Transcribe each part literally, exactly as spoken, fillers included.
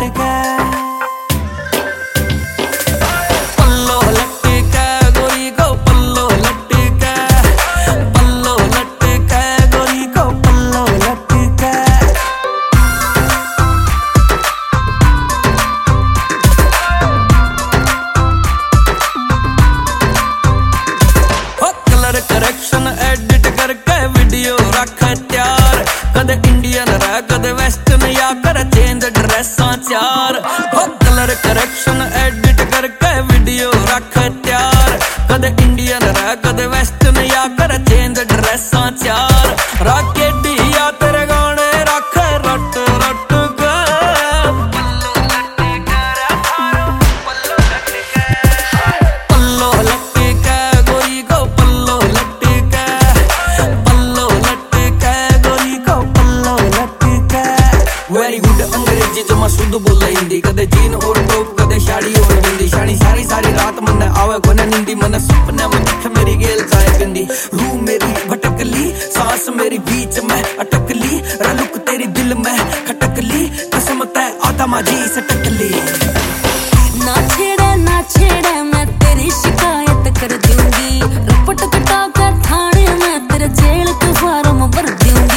लटके पल्लो लटके गोरी को पल्लो लटके पल्लो लटके गोरी को पल्लो लटके हो कलर करेक्शन एडिट करके वीडियो रख त्यार कदे इंडियन रह कदे वेस्टर्न या कर चेंज ड्रेसां चार हो कलर करेक्शन एडिट करके वीडियो रख त्यार कदे इंडियन रह कदे वेस्टर्न या कर चेंज ड्रेसां चार राके दिया तेरे गाने रख रट रट के पल्लो लटके गोरी को पल्लो लटके पल्लो लटके गोरी को पल्लो लटके वेरी गुड अंग्रेजी जमा शुद्ध बोल हिंदी कदे जीन और टॉप कदे शाड़ी और बिंदी शाड़ी सारी सारी रात मन आवे कोने निंदी मन सपने में दिख मेरी गेल चाय बिंदी रूह मेरी भटकली सांस मेरी बीच में अटकली रलुक तेरी दिल में खटकली कसम तय आधा माझी सटकली ना छेड़े ना छेड़े मैं तेरी शिकायत कर दूंगी रपट कटा कर थाने में तेरे जेल के फार्म भर दूंगी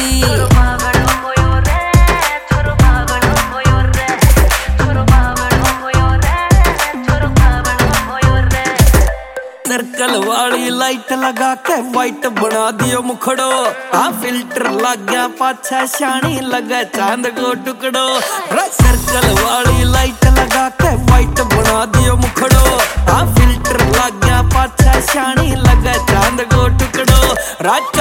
सर्कल वाली लाइट लगा के वाइट बना दियो मुखड़ो हाँ फिल्टर लग गया पाछा शानी लगा चांद को टुकड़ो सर्कल वाली लाइट लगा के वाइट बना दियो मुखड़ो हाँ फिल्टर लग गया पाछा शानी लगा चांद को टुकड़ो रात